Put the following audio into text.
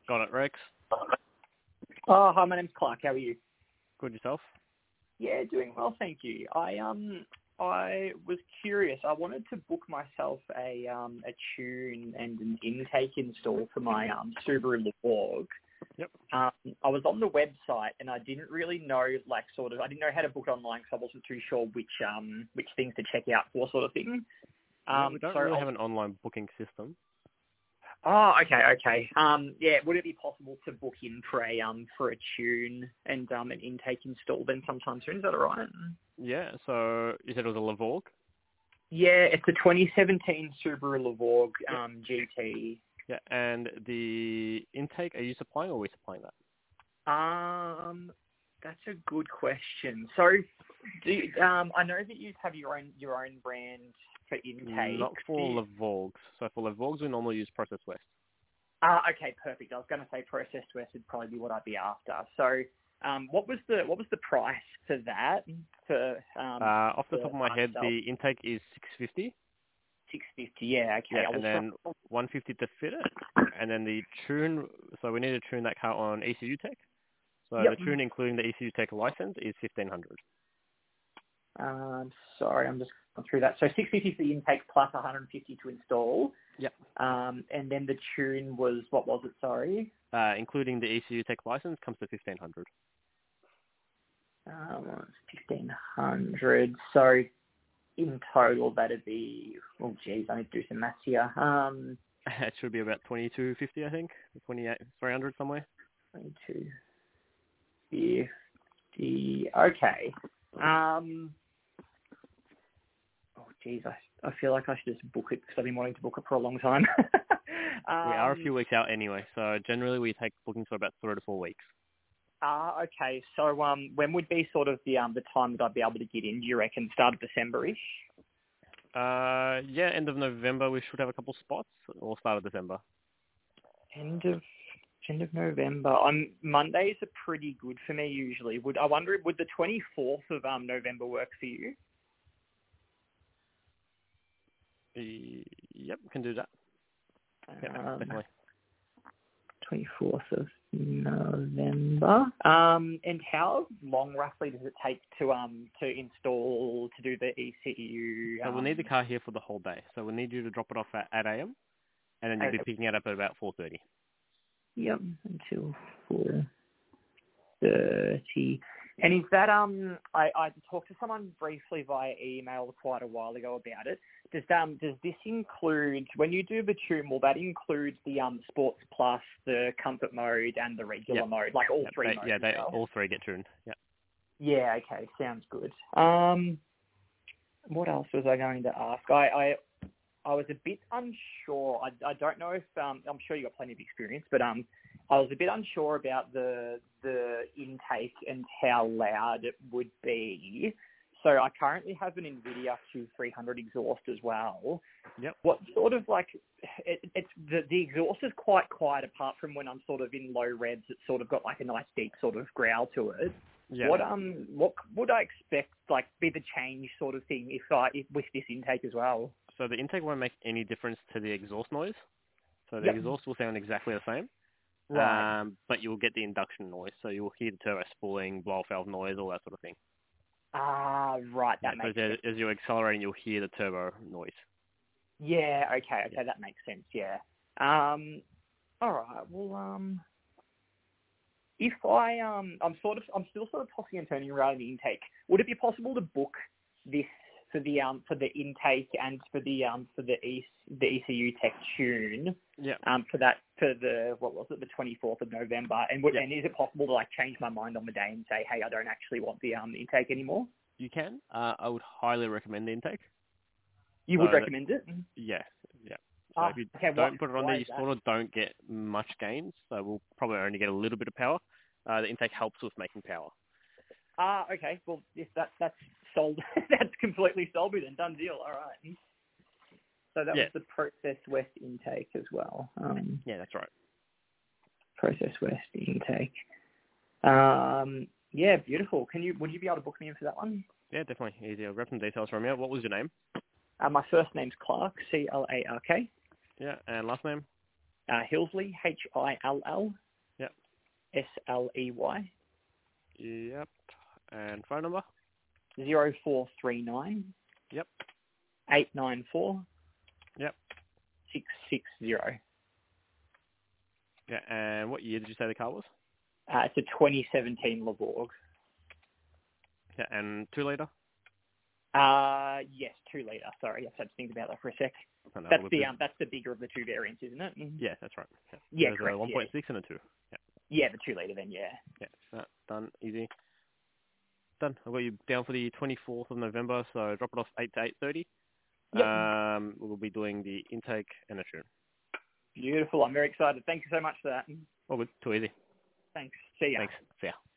Got it, Rex. Oh, hi, my name's Clark. How are you? Good yourself? Yeah, doing well, thank you. I was curious. I wanted to book myself a tune and an intake install for my Subaru Levorg. Yep. I was on the website and I didn't really know, I didn't know how to book it online because I wasn't too sure which things to check out for, sort of thing. We don't really have an online booking system. Oh, okay. Yeah, would it be possible to book in for a tune and an intake install then sometime soon? Is that all right? Yeah. So you said it was a Levorg? Yeah, it's a 2017 Subaru Levorg GT. Yeah. And the intake, are you supplying or are we supplying that? That's a good question. So, I know that you have your own brand for intake. Not for Levorgs. So for Levorgs, we normally use Process West. Okay, perfect. I was going to say Process West would probably be what I'd be after. So, what was the price for that? Off the top of my head, the intake is $650. $650. Yeah, okay. Yeah, and then $150 to fit it, and then the tune. So we need to tune that car on ECU Tech. So the tune, including the ECU Tech license, is $1,500. Sorry, I'm just going through that. So $650 for the intake plus $150 to install. Yep. And then the tune was, what was it? Sorry. Including the ECU Tech license comes to $1,500. $1,500. So in total, that'd be. Oh, geez, I need to do some maths here. It should be about $2,250, I think, $300 somewhere. 2250. Okay. Oh, geez, I feel like I should just book it because I've been wanting to book it for a long time. We are a few weeks out anyway, so generally we take bookings for about 3 to 4 weeks. Okay. So when would be sort of the time that I'd be able to get in? Do you reckon start of December-ish? Yeah, end of November we should have a couple spots, or start of December. End of November. Mondays are pretty good for me usually. Would the 24th of November work for you? Yep, can do that. Yeah, definitely. 24th of November. And how long roughly does it take to install, to do the ECU? So we'll need the car here for the whole day. So we'll need you to drop it off at 8 a.m. and then you'll be picking it up at about 4:30. Yep, until 4:30. And is that I talked to someone briefly via email quite a while ago about it. Does this include, when you do the tune, will that include the Sports Plus, the Comfort mode, and the regular mode, like all three modes? Yeah, all three get tuned. Yeah. Yeah, okay, sounds good. What else was I going to ask? I was a bit unsure. I don't know if I'm sure you got plenty of experience, but I was a bit unsure about the intake and how loud it would be. So I currently have an NVIDIA Q300 exhaust as well. Yep. What sort of it's the exhaust is quite quiet apart from when I'm sort of in low revs. It's sort of got like a nice deep sort of growl to it. Yeah. What would I expect be the change sort of thing if with this intake as well? So the intake won't make any difference to the exhaust noise. So the exhaust will sound exactly the same. Right. But you'll get the induction noise. So you'll hear the turbo spooling, blow-off valve noise, all that sort of thing. Right. That makes sense. As you're accelerating, you'll hear the turbo noise. Yeah. Okay. That makes sense. Yeah. All right. Well, if I'm still sort of tossing and turning around the intake. Would it be possible to book this for the intake and for the ECU Tech tune? Yeah. For the 24th of November, and is it possible to change my mind on the day and say, hey, I don't actually want the intake anymore? You can. I would highly recommend the intake. You would recommend it? Yeah. So if you don't put it on there, you sort of don't get much gains. So we'll probably only get a little bit of power. The intake helps with making power. Okay. Well, if that's sold, that's completely sold me then. Done deal. All right. So that was the Process West intake as well. Yeah, that's right. Process West intake. Yeah, beautiful. Would you be able to book me in for that one? Yeah, definitely. Easy. I'll grab some details from you. What was your name? My first name's Clark, Clark. Yeah, and last name? Hillsley, HILL. Yep. SLEY. Yep. And phone number? 0439. Yep. 894. Yep. 660. Yeah. And what year did you say the car was? It's a 2017 Lavorg. Yeah. And 2 litre? Yes, 2 litre. Sorry, I had to think about that for a sec. Oh, no, That's the bigger of the two variants, isn't it? Yeah, that's right. Yeah, There's correct. a 1.6 and a 2. Yeah. Yeah, the 2 litre then. Yeah. Yeah. No, done. Easy. Done. I've got you down for the 24th of November, so drop it off 8 to 8:30. Yep. We'll be doing the intake and the tune. Beautiful. I'm very excited. Thank you so much for that. All good. Too easy. Thanks. See ya. Thanks. See ya.